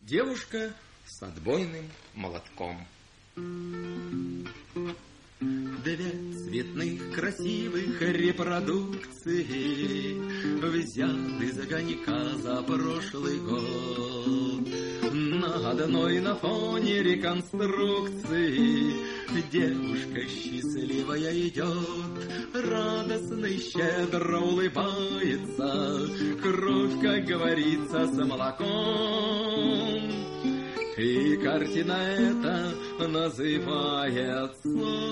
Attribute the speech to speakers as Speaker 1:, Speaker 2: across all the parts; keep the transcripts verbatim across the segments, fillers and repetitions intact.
Speaker 1: Девушка с отбойным молотком. Две цветных красивых репродукции взяты за огонька за прошлый год. На одной на фоне реконструкции девушка счастливая идет, радостно и щедро улыбается, кровь, как говорится, с молоком. И картина эта называется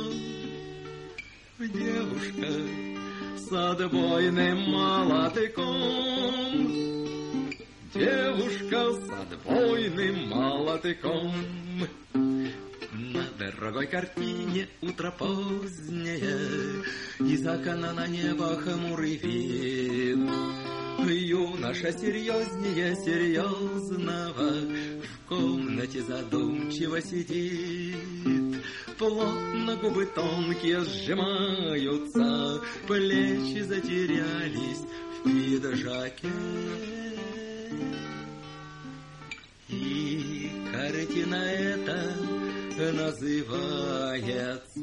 Speaker 1: «Девушка с отбойным молотыком». Девушка с отбойным молотыком. На дорогой картине утро позднее, из окна на небо хмурый вид. Юноша серьезнее серьезного в комнате задумчиво сидит. Плотно губы тонкие сжимаются, плечи затерялись в пиджаке. И картина эта называется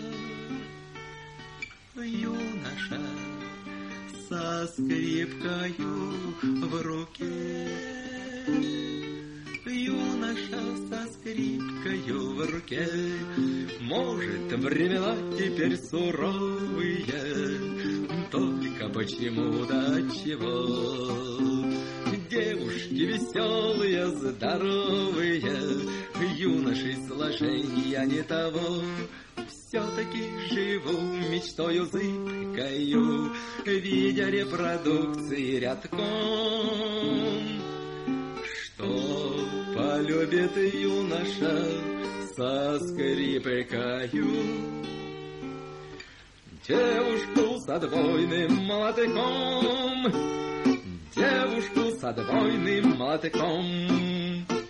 Speaker 1: «Юноша со скрипкою в руке». Юноша со скрипкою в руке. Может, времена теперь суровые, только почему да отчего? Девушки веселые, здоровые, юноши сложения не того. Все-таки живу мечтою зыбкою, видя репродукции рядком. Что полюбит юноша со скрипкою? Девушку с отбойным молотком, девушку с отбойным молотком.